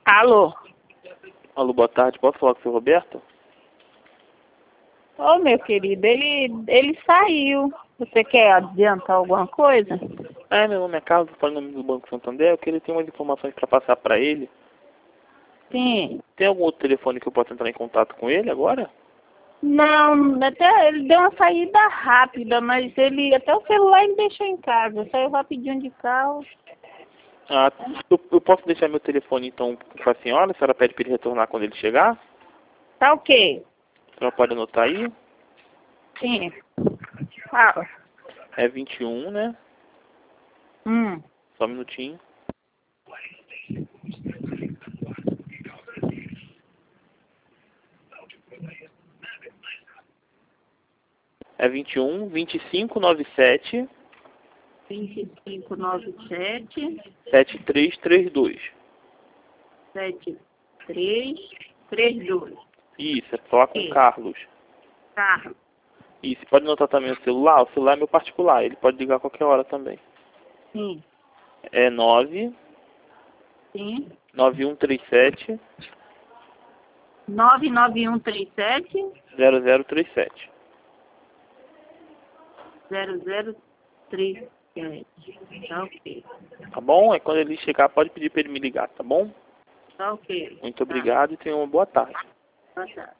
Alô? Alô, boa tarde. Posso falar com o seu Roberto? Ô, meu querido, ele saiu. Você quer adiantar alguma coisa? Meu nome é Carlos, eu falo em nome do Banco Santander. Eu queria ter umas informações para passar para ele. Sim. Tem algum outro telefone que eu possa entrar em contato com ele agora? Não, até ele deu uma saída rápida, mas até o celular ele deixou em casa. Saiu rapidinho de carro. Ah, eu posso deixar meu telefone então com a senhora? A senhora pede para ele retornar quando ele chegar? Tá ok? A senhora pode anotar aí? Sim. Fala. É 21, né? Só um minutinho. É 21 25 97 2597 7332. 7332. Isso, é falar com o Sim. Carlos. Carro. Isso, pode anotar também o celular. O celular é meu particular, ele pode ligar a qualquer hora também. Sim. É 9 Sim. 9137 99137 0037. 0037. Tá ok. Tá bom? Aí quando ele chegar, pode pedir para ele me ligar, tá bom? Tá ok. Muito Tá. obrigado e tenha uma boa tarde. Tá, tá.